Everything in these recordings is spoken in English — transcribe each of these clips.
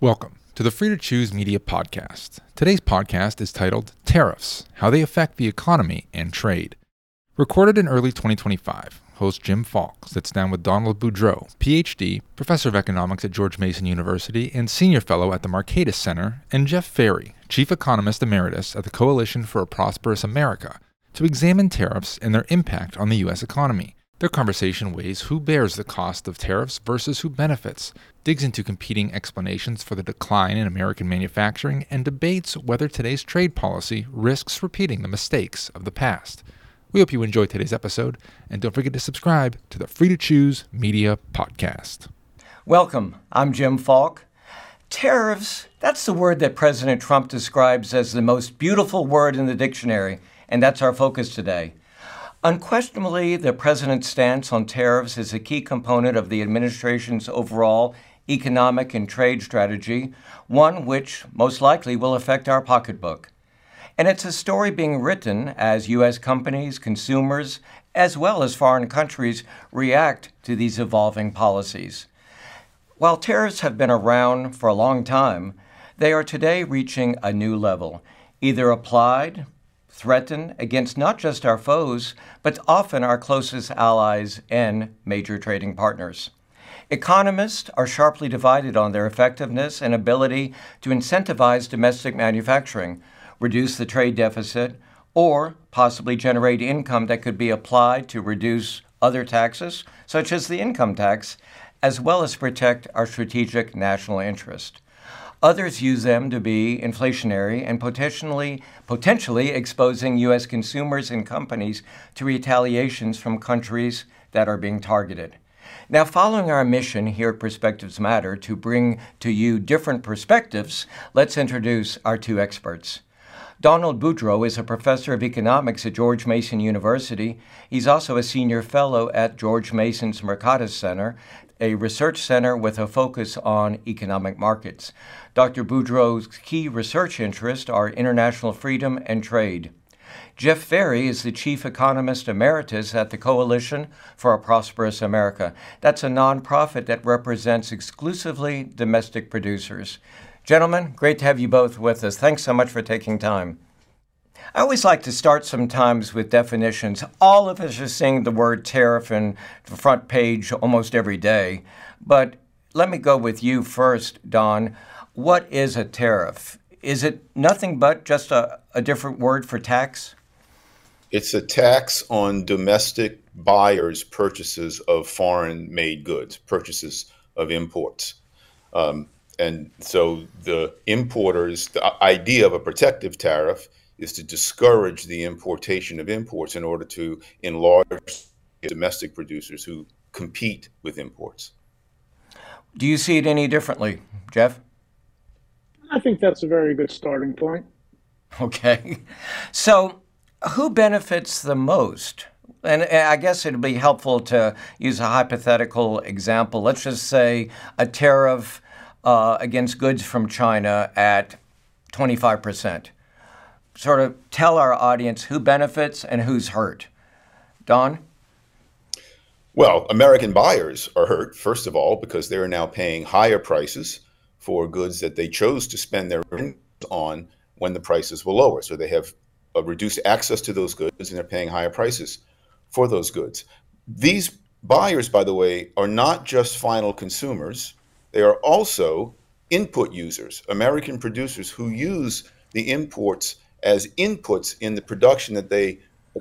Welcome to the Free to Choose Media Podcast. Today's podcast is titled Tariffs, How They Affect the Economy and Trade. Recorded in early 2025, host Jim Falk sits down with Donald Boudreaux, PhD, Professor of Economics at George Mason University and Senior Fellow at the Markakis Center, and Jeff Ferry, Chief Economist Emeritus at the Coalition for a Prosperous America, to examine tariffs and their impact on the U.S. economy. Their conversation weighs who bears the cost of tariffs versus who benefits, digs into competing explanations for the decline in American manufacturing, and debates whether today's trade policy risks repeating the mistakes of the past. We hope you enjoyed today's episode, and don't forget to subscribe to the Free to Choose Media Podcast. Welcome. I'm Jim Falk. Tariffs, that's the word that President Trump describes as the most beautiful word in the dictionary, and that's our focus today. Unquestionably, the president's stance on tariffs is a key component of the administration's overall economic and trade strategy, one which most likely will affect our pocketbook. And it's a story being written as U.S. companies, consumers, as well as foreign countries react to these evolving policies. While tariffs have been around for a long time, they are today reaching a new level, either applied, threatened against not just our foes, but often our closest allies and major trading partners. Economists are sharply divided on their effectiveness and ability to incentivize domestic manufacturing, reduce the trade deficit, or possibly generate income that could be applied to reduce other taxes, such as the income tax, as well as protect our strategic national interest. Others use them to be inflationary and potentially exposing U.S. consumers and companies to retaliations from countries that are being targeted. Now, following our mission here at Perspectives Matter to bring to you different perspectives, let's introduce our two experts. Donald Boudreaux is a professor of economics at George Mason University. He's also a senior fellow at George Mason's Markakis Center, a research center with a focus on economic markets. Dr. Boudreaux's key research interests are international freedom and trade. Jeff Ferry is the chief economist emeritus at the Coalition for a Prosperous America. That's a nonprofit that represents exclusively domestic producers. Gentlemen, great to have you both with us. Thanks so much for taking time. I always like to start sometimes with definitions. All of us are seeing the word tariff in the front page almost every day. But let me go with you first, Don. What is a tariff? Is it nothing but just a different word for tax? It's a tax on domestic buyers' purchases of foreign-made goods, purchases of imports. And so the importers, the idea of a protective tariff is to discourage the importation of imports in order to enlarge domestic producers who compete with imports. Do you see it any differently, Jeff? I think that's a very good starting point. Okay. So who benefits the most? And I guess it'd be helpful to use a hypothetical example. Let's just say a tariff against goods from China at 25%. Sort of tell our audience who benefits and who's hurt. Don? Well, American buyers are hurt, first of all, because they're now paying higher prices for goods that they chose to spend their income on when the prices were lower. So they have a reduced access to those goods and they're paying higher prices for those goods. These buyers, by the way, are not just final consumers. They are also input users, American producers who use the imports as inputs in the production that they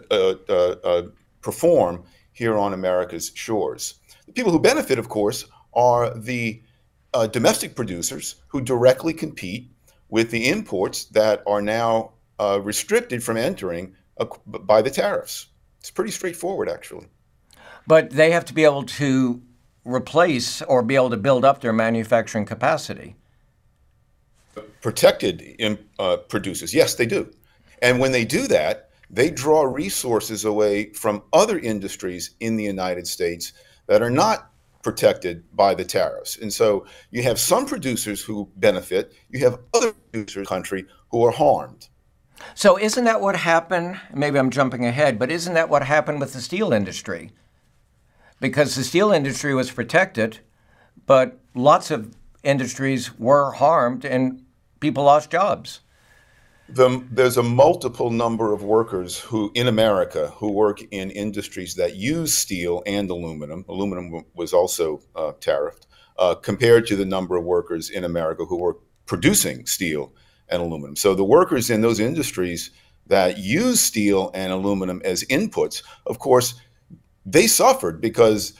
perform here on America's shores. The people who benefit, of course, are the domestic producers who directly compete with the imports that are now restricted from entering by the tariffs. It's pretty straightforward, actually. But they have to be able to replace or be able to build up their manufacturing capacity. Protected producers, yes, they do. And when they do that, they draw resources away from other industries in the United States that are not protected by the tariffs. And so you have some producers who benefit, you have other producers in the country who are harmed. So isn't that what happened? Maybe I'm jumping ahead, but isn't that what happened with the steel industry? Because the steel industry was protected, but lots of industries were harmed and people lost jobs. There's a multiple number of workers who in America who work in industries that use steel and aluminum. Aluminum was also tariffed compared to the number of workers in America who were producing steel and aluminum. So the workers in those industries that use steel and aluminum as inputs, of course, they suffered because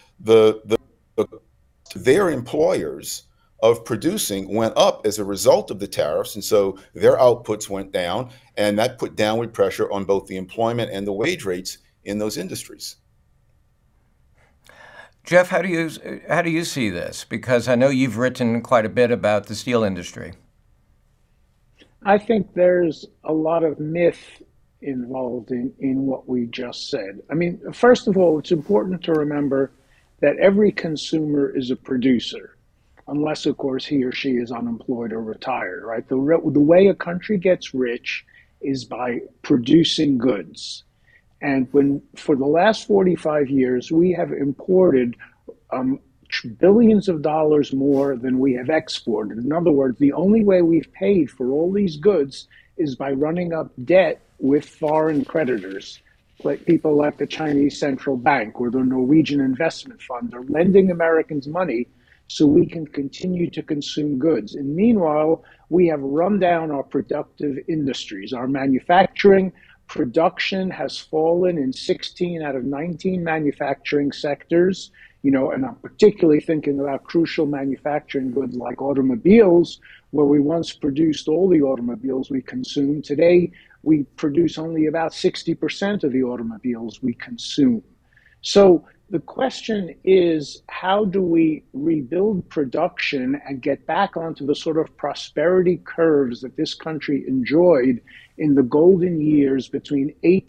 their employers of producing went up as a result of the tariffs, and so their outputs went down, and that put downward pressure on both the employment and the wage rates in those industries. Jeff, how do you see this? Because I know you've written quite a bit about the steel industry. I think there's a lot of myth involved in what we just said. I mean, first of all, it's important to remember that every consumer is a producer, unless, of course, he or she is unemployed or retired, right? The way a country gets rich is by producing goods. And for the last 45 years, we have imported billions of dollars more than we have exported. In other words, the only way we've paid for all these goods is by running up debt with foreign creditors, like people like the Chinese Central Bank or the Norwegian Investment Fund. They're lending Americans money so we can continue to consume goods. And meanwhile, we have run down our productive industries. Our manufacturing production has fallen in 16 out of 19 manufacturing sectors. And I'm particularly thinking about crucial manufacturing goods like automobiles, where we once produced all the automobiles we consume. Today, we produce only about 60% of the automobiles we consume. So the question is, how do we rebuild production and get back onto the sort of prosperity curves that this country enjoyed in the golden years between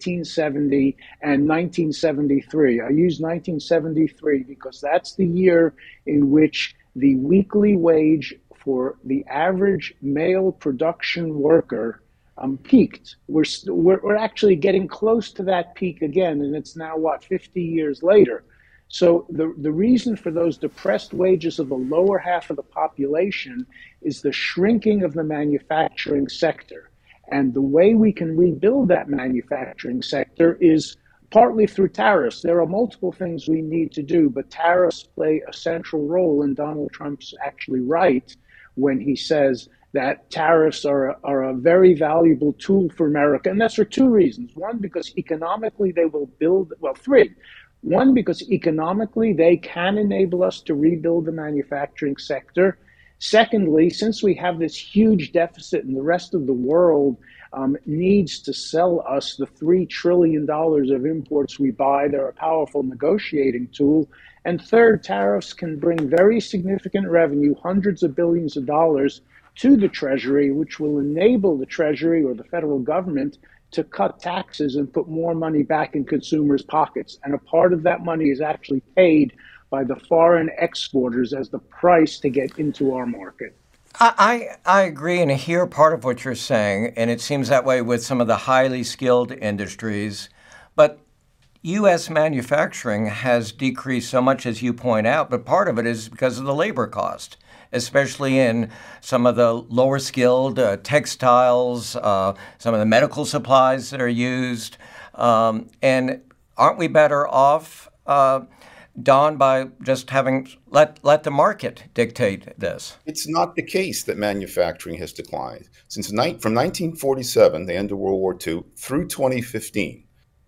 1870 and 1973? I use 1973 because that's the year in which the weekly wage for the average male production worker peaked. We're actually getting close to that peak again, and it's now, 50 years later. So the reason for those depressed wages of the lower half of the population is the shrinking of the manufacturing sector. And the way we can rebuild that manufacturing sector is partly through tariffs. There are multiple things we need to do, but tariffs play a central role, and Donald Trump's actually right when he says that tariffs are a very valuable tool for America. And that's for two reasons. One, because economically they will build, three. One, because economically they can enable us to rebuild the manufacturing sector. Secondly, since we have this huge deficit and the rest of the world needs to sell us the $3 trillion of imports we buy, they're a powerful negotiating tool. And third, tariffs can bring very significant revenue, hundreds of billions of dollars, to the Treasury, which will enable the Treasury or the federal government to cut taxes and put more money back in consumers' pockets. And a part of that money is actually paid by the foreign exporters as the price to get into our market. I agree and I hear part of what you're saying, and it seems that way with some of the highly skilled industries. But U.S. manufacturing has decreased so much, as you point out, but part of it is because of the labor cost, especially in some of the lower skilled textiles, some of the medical supplies that are used. And aren't we better off, Don, by just having let the market dictate this? It's not the case that manufacturing has declined. From 1947, the end of World War II, through 2015,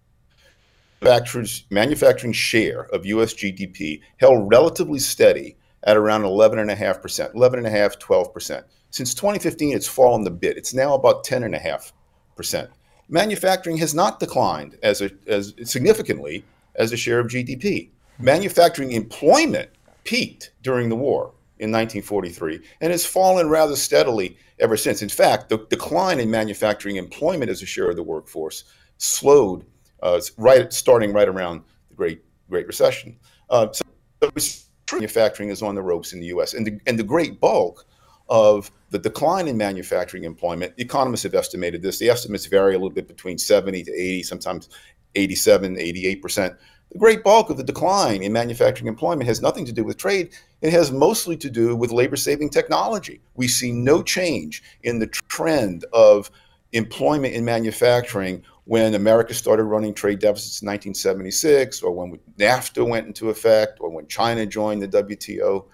manufacturing share of U.S. GDP held relatively steady at around 11.5%, 12%. Since 2015, it's fallen a bit. It's now about 10.5%. Manufacturing has not declined as significantly as a share of GDP. Manufacturing employment peaked during the war in 1943 and has fallen rather steadily ever since. In fact, the decline in manufacturing employment as a share of the workforce slowed starting right around the Great Recession. So manufacturing is on the ropes in the U.S. And the great bulk of the decline in manufacturing employment, economists have estimated this. The estimates vary a little bit between 70 to 80, sometimes 87, 88%. The great bulk of the decline in manufacturing employment has nothing to do with trade. It has mostly to do with labor-saving technology. We see no change in the trend of employment in manufacturing when America started running trade deficits in 1976, or when NAFTA went into effect, or when China joined the WTO.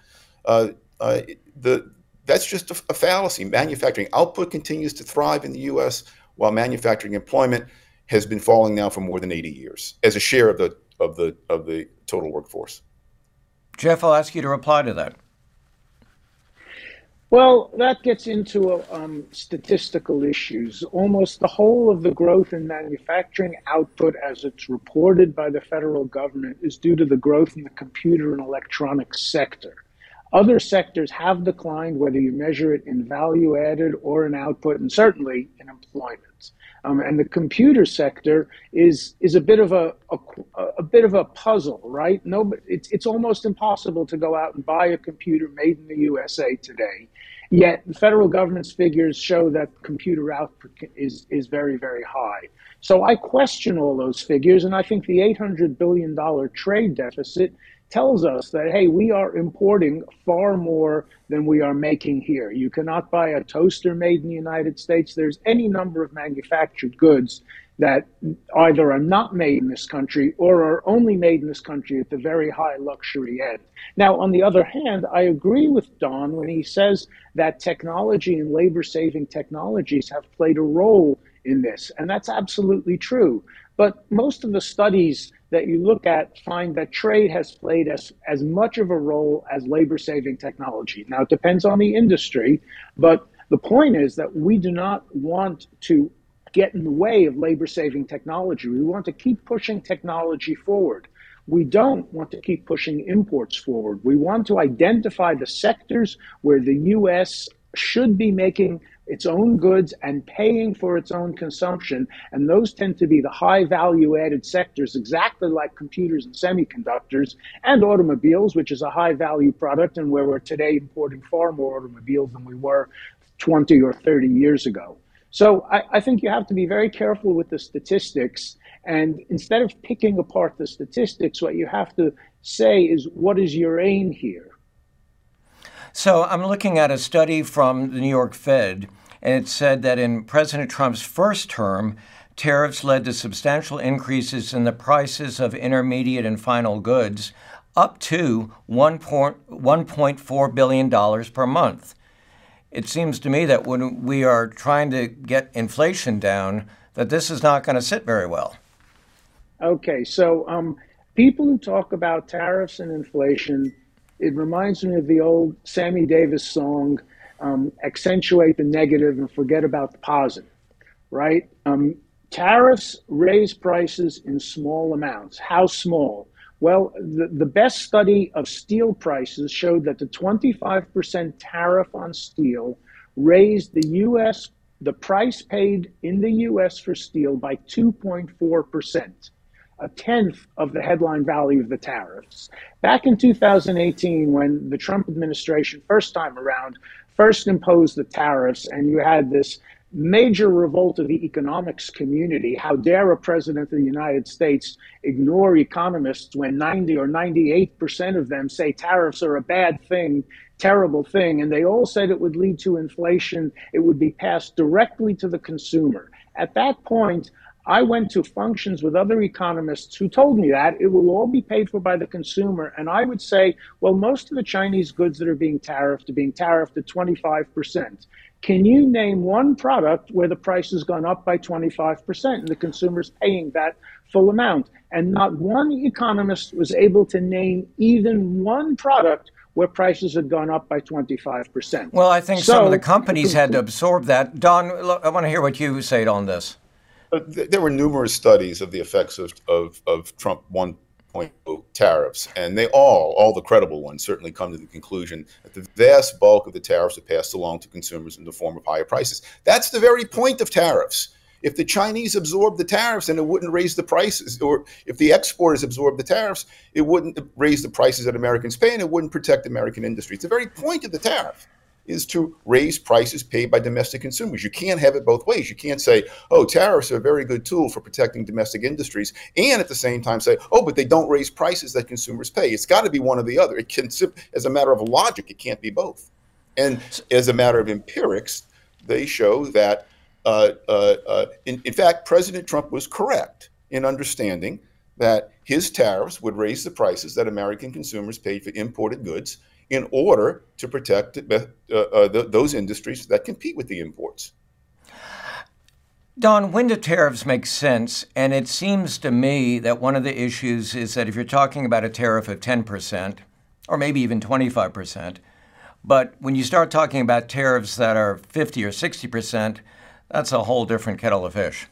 That's just a fallacy. Manufacturing output continues to thrive in the U.S., while manufacturing employment has been falling now for more than 80 years as a share of the total workforce. Jeff, I'll ask you to reply to that. Well, that gets into statistical issues. Almost the whole of the growth in manufacturing output, as it's reported by the federal government, is due to the growth in the computer and electronics sector. Other sectors have declined, whether you measure it in value added or in output, and certainly in employment. And the computer sector is a bit of a puzzle, right? No, it's almost impossible to go out and buy a computer made in the USA today. Yet the federal government's figures show that computer output is very, very high. So I question all those figures, and I think the $800 billion trade deficit tells us that, hey, we are importing far more than we are making here. You cannot buy a toaster made in the United States. There's any number of manufactured goods that either are not made in this country or are only made in this country at the very high luxury end. Now, on the other hand, I agree with Don when he says that technology and labor-saving technologies have played a role in this, and that's absolutely true. But most of the studies that you look at find that trade has played as much of a role as labor-saving technology. Now, it depends on the industry, but the point is that we do not want to get in the way of labor-saving technology. We want to keep pushing technology forward. We don't want to keep pushing imports forward. We want to identify the sectors where the U.S. should be making its own goods and paying for its own consumption. And those tend to be the high value added sectors, exactly like computers and semiconductors and automobiles, which is a high value product and where we're today importing far more automobiles than we were 20 or 30 years ago. So I think you have to be very careful with the statistics. And instead of picking apart the statistics, what you have to say is, what is your aim here? So I'm looking at a study from the New York Fed, and it said that in President Trump's first term, tariffs led to substantial increases in the prices of intermediate and final goods, up to $1.4 billion per month. It seems to me that when we are trying to get inflation down, that this is not going to sit very well. Okay, so people who talk about tariffs and inflation, it reminds me of the old Sammy Davis song, accentuate the negative and forget about the positive, right? Tariffs raise prices in small amounts. How small? Well, the best study of steel prices showed that the 25% tariff on steel raised the price paid in the U.S. for steel by 2.4%, a tenth of the headline value of the tariffs. Back in 2018, when the Trump administration first time around first imposed the tariffs, and you had this major revolt of the economics community. How dare a president of the United States ignore economists when 90 or 98% of them say tariffs are a bad thing, terrible thing, and they all said it would lead to inflation, it would be passed directly to the consumer. At that point, I went to functions with other economists who told me that it will all be paid for by the consumer. And I would say, well, most of the Chinese goods that are being tariffed at 25%. Can you name one product where the price has gone up by 25% and the consumer's paying that full amount? And not one economist was able to name even one product where prices had gone up by 25%. Well, I think some of the companies had to absorb that. Don, I want to hear what you say on this. There were numerous studies of the effects of Trump 1.0 tariffs, and they all the credible ones, certainly come to the conclusion that the vast bulk of the tariffs are passed along to consumers in the form of higher prices. That's the very point of tariffs. If the Chinese absorbed the tariffs, then it wouldn't raise the prices, or if the exporters absorbed the tariffs, it wouldn't raise the prices that Americans pay, and it wouldn't protect American industry. It's the very point of the tariff. is to raise prices paid by domestic consumers. You can't have it both ways. You can't say, oh, tariffs are a very good tool for protecting domestic industries, and at the same time say, oh, but they don't raise prices that consumers pay. It's got to be one or the other. It can, as a matter of logic, it can't be both. And as a matter of empirics, they show that, in fact, President Trump was correct in understanding that his tariffs would raise the prices that American consumers paid for imported goods in order to protect those industries that compete with the imports. Don, when do tariffs make sense? And it seems to me that one of the issues is that if you're talking about a tariff of 10%, or maybe even 25%, but when you start talking about tariffs that are 50 or 60%, that's a whole different kettle of fish.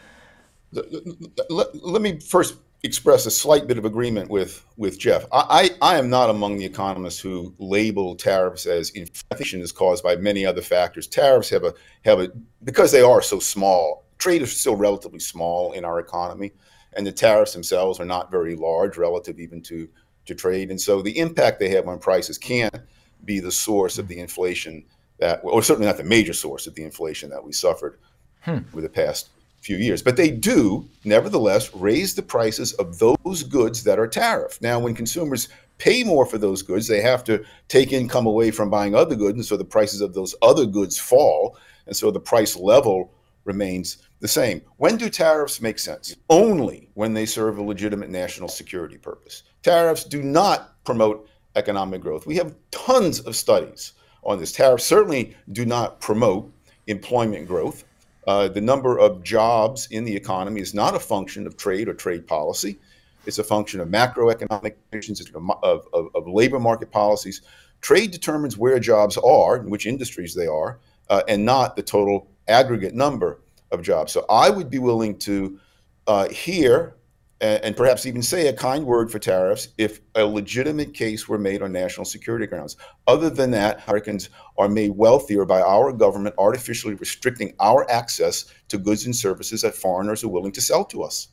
Let me first express a slight bit of agreement with Jeff. I am not among the economists who label tariffs as inflation is caused by many other factors. Tariffs have a because they are so small. Trade is still relatively small in our economy, and the tariffs themselves are not very large relative even to trade. And so the impact they have on prices can't be the source of the inflation or certainly not the major source of the inflation that we suffered over the past few years. But they do, nevertheless, raise the prices of those goods that are tariffed. Now, when consumers pay more for those goods, they have to take income away from buying other goods, and so the prices of those other goods fall, and so the price level remains the same. When do tariffs make sense? Only when they serve a legitimate national security purpose. Tariffs do not promote economic growth. We have tons of studies on this. Tariffs certainly do not promote employment growth. The number of jobs in the economy is not a function of trade or trade policy. It's a function of macroeconomic conditions, of labor market policies. Trade determines where jobs are, in which industries they are, and not the total aggregate number of jobs. So I would be willing to hear and perhaps even say a kind word for tariffs if a legitimate case were made on national security grounds. Other than that, Americans are made wealthier by our government artificially restricting our access to goods and services that foreigners are willing to sell to us.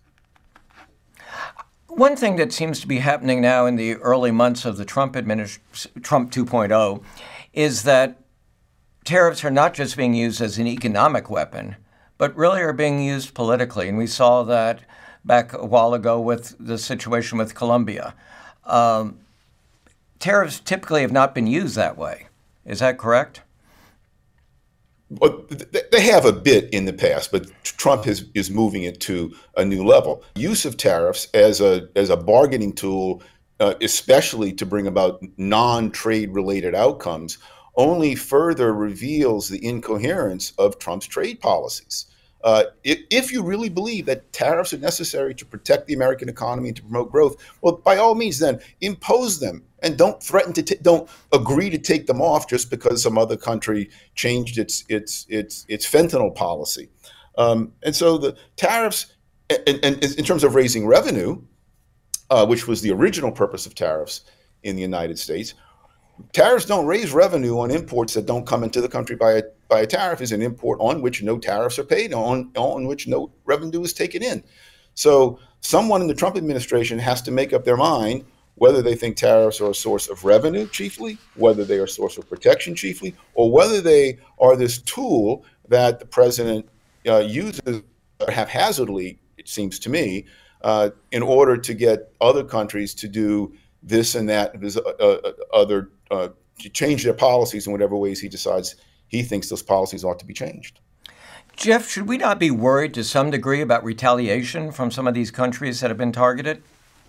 One thing that seems to be happening now in the early months of the Trump 2.0 is that tariffs are not just being used as an economic weapon, but really are being used politically. And we saw that back a while ago with the situation with Colombia. Tariffs typically have not been used that way. Is that correct? Well, they have a bit in the past, but Trump is moving it to a new level. Use of tariffs as a bargaining tool, especially to bring about non-trade related outcomes, only further reveals the incoherence of Trump's trade policies. If you really believe that tariffs are necessary to protect the American economy and to promote growth, well, by all means, then impose them and don't threaten to don't agree to take them off just because some other country changed its fentanyl policy. And so the tariffs, and in terms of raising revenue, which was the original purpose of tariffs in the United States, tariffs don't raise revenue on imports that don't come into the country by a tariff is an import on which no tariffs are paid, on which no revenue is taken in. So someone in the Trump administration has to make up their mind whether they think tariffs are a source of revenue chiefly, whether they are a source of protection chiefly, or whether they are this tool that the president uses haphazardly, it seems to me, in order to get other countries to do this and that, to change their policies in whatever ways he decides he thinks those policies ought to be changed. Jeff, should we not be worried to some degree about retaliation from some of these countries that have been targeted?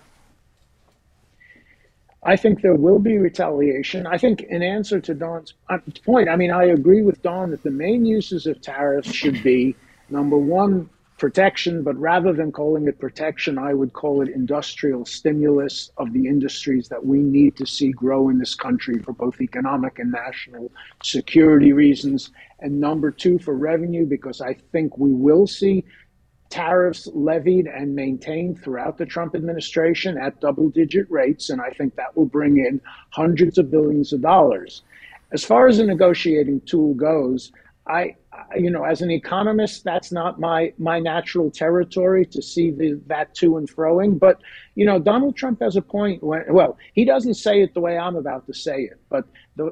I think there will be retaliation. I think in answer to Don's point, I mean, I agree with Don that the main uses of tariffs should be, number one, protection, but rather than calling it protection, I would call it industrial stimulus of the industries that we need to see grow in this country for both economic and national security reasons. And number two, for revenue, because I think we will see tariffs levied and maintained throughout the Trump administration at double-digit rates, and I think that will bring in hundreds of billions of dollars. As far as a negotiating tool goes, as an economist, that's not my natural territory to see that to and froing. But Donald Trump has a point when, well, he doesn't say it the way I'm about to say it, but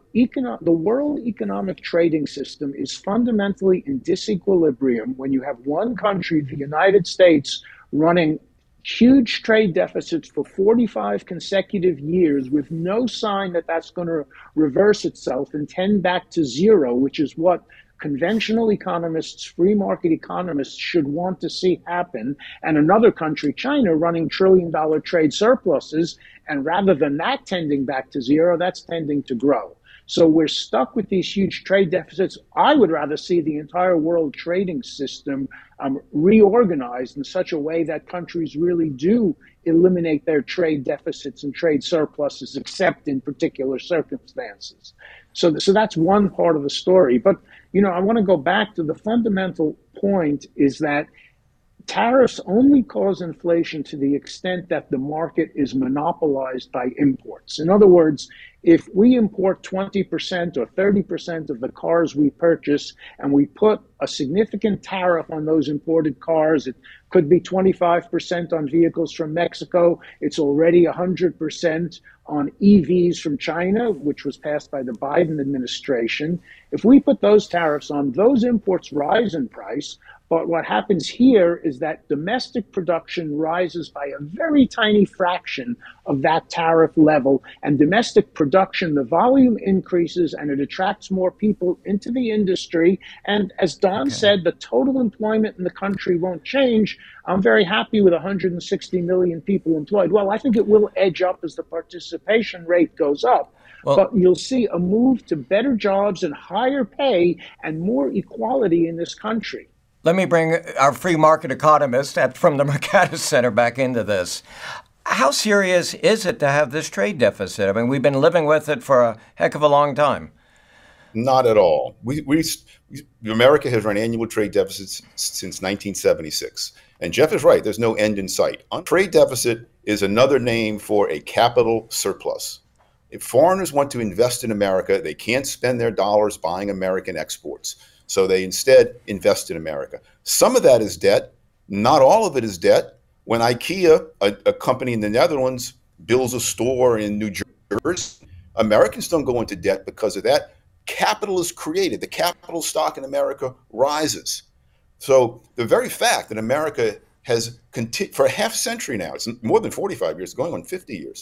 the world economic trading system is fundamentally in disequilibrium when you have one country, the United States, running huge trade deficits for 45 consecutive years with no sign that that's going to reverse itself and tend back to zero, which is what conventional economists, free market economists should want to see happen, and another country, China, running trillion-dollar trade surpluses, and rather than that tending back to zero, that's tending to grow. So we're stuck with these huge trade deficits. I would rather see the entire world trading system reorganized in such a way that countries really do eliminate their trade deficits and trade surpluses, except in particular circumstances. So that's one part of the story. But, I want to go back to the fundamental point is that tariffs only cause inflation to the extent that the market is monopolized by imports. In other words, if we import 20% or 30% of the cars we purchase and we put a significant tariff on those imported cars, it could be 25% on vehicles from Mexico. It's already 100% on EVs from China, which was passed by the Biden administration. If we put those tariffs on, those imports rise in price. But what happens here is that domestic production rises by a very tiny fraction of that tariff level. And domestic production, the volume increases and it attracts more people into the industry. And as Don said, the total employment in the country won't change. I'm very happy with 160 million people employed. Well, I think it will edge up as the participation rate goes up. Well, but you'll see a move to better jobs and higher pay and more equality in this country. Let me bring our free market economist from the Mercatus Center back into this. How serious is it to have this trade deficit? I mean, we've been living with it for a heck of a long time. Not at all. America has run annual trade deficits since 1976. And Jeff is right. There's no end in sight. Trade deficit is another name for a capital surplus. If foreigners want to invest in America, they can't spend their dollars buying American exports. So they instead invest in America. Some of that is debt. Not all of it is debt. When IKEA, a company in the Netherlands, builds a store in New Jersey, Americans don't go into debt because of that. Capital is created. The capital stock in America rises. So the very fact that America has continued for half a century now, it's more than 45 years, going on 50 years,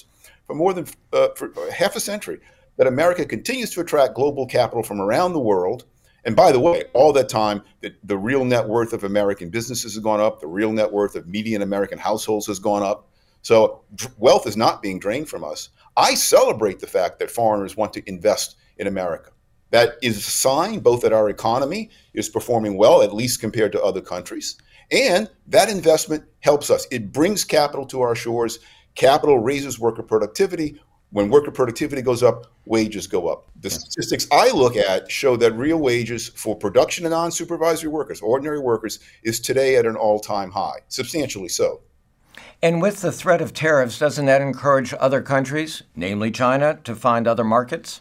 for half a century, that America continues to attract global capital from around the world. And by the way, all that time, the real net worth of American businesses has gone up. The real net worth of median American households has gone up. So wealth is not being drained from us. I celebrate the fact that foreigners want to invest in America. That is a sign both that our economy is performing well, at least compared to other countries, and that investment helps us. It brings capital to our shores. Capital raises worker productivity. When worker productivity goes up, wages go up. The statistics I look at show that real wages for production and non-supervisory workers, ordinary workers, is today at an all-time high, substantially so. And with the threat of tariffs, doesn't that encourage other countries, namely China, to find other markets?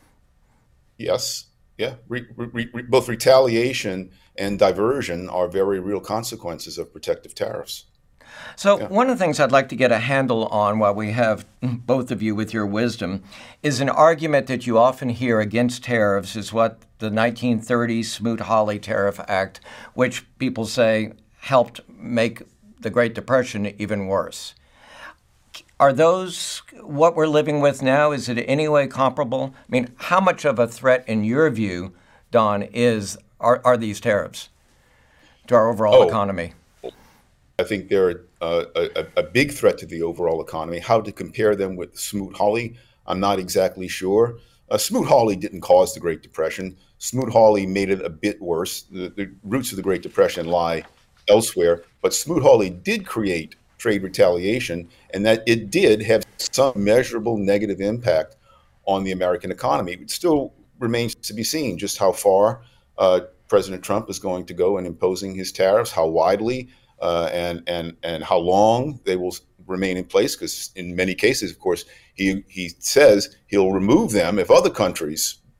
Yes. Yeah. Both retaliation and diversion are very real consequences of protective tariffs. So one of the things I'd like to get a handle on while we have both of you with your wisdom is an argument that you often hear against tariffs is what the 1930 Smoot-Hawley Tariff Act, which people say helped make the Great Depression even worse. Are those what we're living with now? Is it in any way comparable? I mean, how much of a threat, in your view, Don, are these tariffs to our overall economy? I think they're a big threat to the overall economy. How to compare them with Smoot-Hawley, I'm not exactly sure. Smoot-Hawley didn't cause the Great Depression. Smoot-Hawley made it a bit worse. The roots of the Great Depression lie elsewhere, but Smoot-Hawley did create trade retaliation, and that it did have some measurable negative impact on the American economy. It still remains to be seen just how far President Trump is going to go in imposing his tariffs, how widely and how long they will remain in place, because in many cases, of course, he says he'll remove them if other countries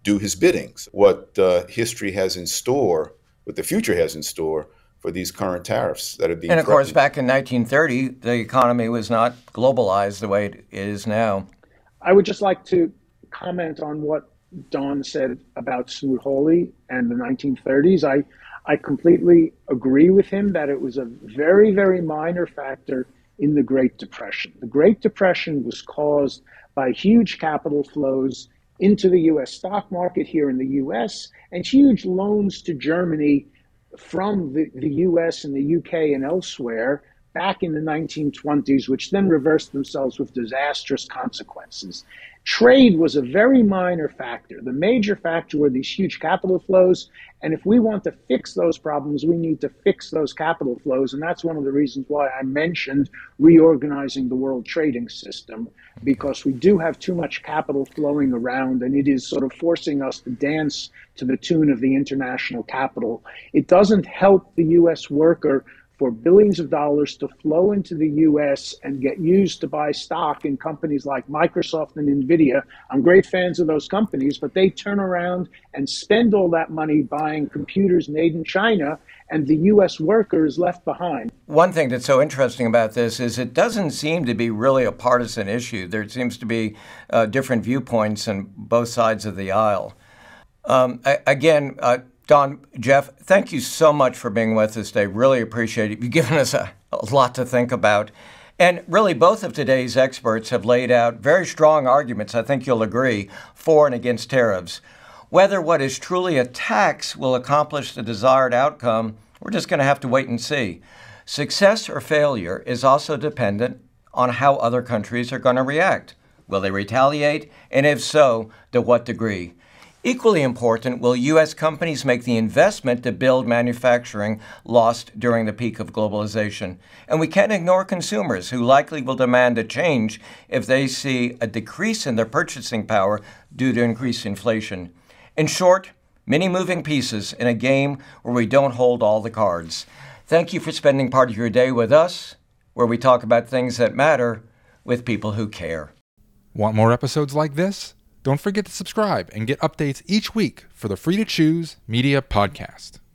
do his biddings, what history has in store, what the future has in store for these current tariffs that are being And of course, threatened. back in 1930, the economy was not globalized the way it is now. I would just like to comment on what Don said about Smoot-Hawley and the 1930s. I completely agree with him that it was a very, very minor factor in the Great Depression. The Great Depression was caused by huge capital flows into the U.S. stock market here in the U.S. and huge loans to Germany from the U.S. and the U.K. and elsewhere back in the 1920s, which then reversed themselves with disastrous consequences. Trade was a very minor factor. The major factor were these huge capital flows. And if we want to fix those problems, we need to fix those capital flows. And that's one of the reasons why I mentioned reorganizing the world trading system, because we do have too much capital flowing around, and it is sort of forcing us to dance to the tune of the international capital. It doesn't help the U.S. worker for billions of dollars to flow into the U.S. and get used to buy stock in companies like Microsoft and NVIDIA. I'm great fans of those companies, but they turn around and spend all that money buying computers made in China, and the U.S. worker is left behind. One thing that's so interesting about this is it doesn't seem to be really a partisan issue. There seems to be different viewpoints on both sides of the aisle. Don, Jeff, thank you so much for being with us today. Really appreciate it. You've given us a lot to think about. And really, both of today's experts have laid out very strong arguments, I think you'll agree, for and against tariffs. Whether what is truly a tax will accomplish the desired outcome, we're just going to have to wait and see. Success or failure is also dependent on how other countries are going to react. Will they retaliate? And if so, to what degree? Equally important, will U.S. companies make the investment to build manufacturing lost during the peak of globalization? And we can't ignore consumers, who likely will demand a change if they see a decrease in their purchasing power due to increased inflation. In short, many moving pieces in a game where we don't hold all the cards. Thank you for spending part of your day with us, where we talk about things that matter with people who care. Want more episodes like this? Don't forget to subscribe and get updates each week for the Free to Choose Media Podcast.